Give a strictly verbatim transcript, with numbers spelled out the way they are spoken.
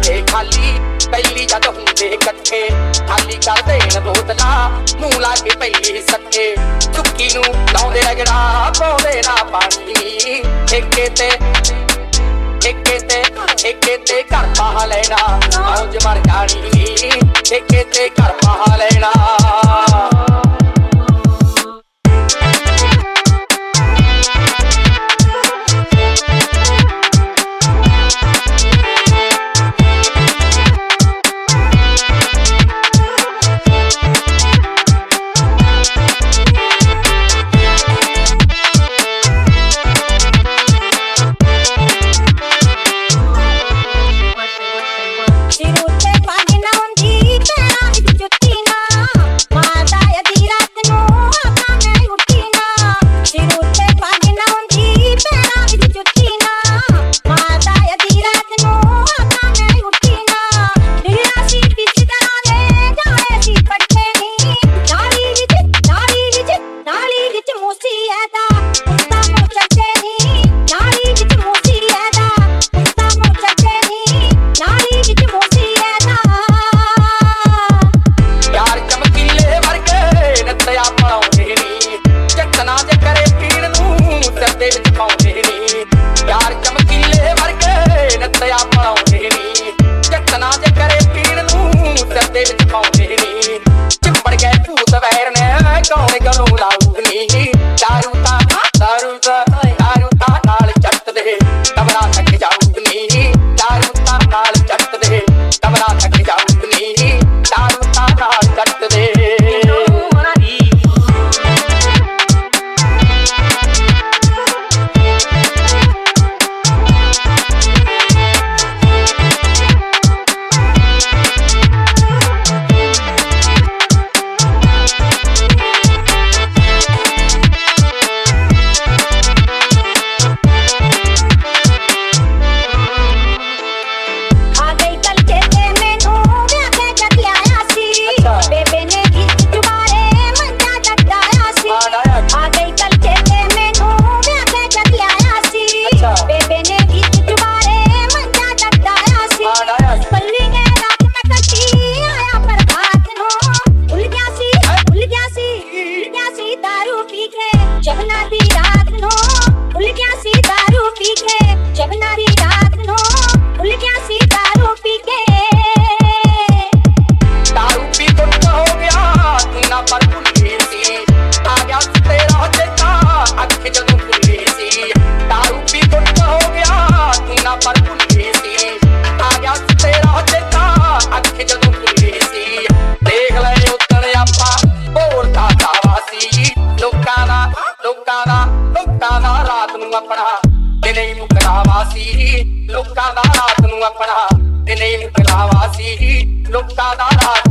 जाते खाली पहली जद हुंदे कट्ठे खाली कर देन बोतला मूंह ला के पहली सट्टे चुक्की नूं लाउंदे रगड़ा पाउंदे ना पानी ठेके ते ठेके ते ठेके ते घर पा लेना मौज मर जानी ठेके ते घर पा लेना अपना दिने मुकलावासी लोकां दा रात नूं अपना दिने मुकलावासी लोकां दा रात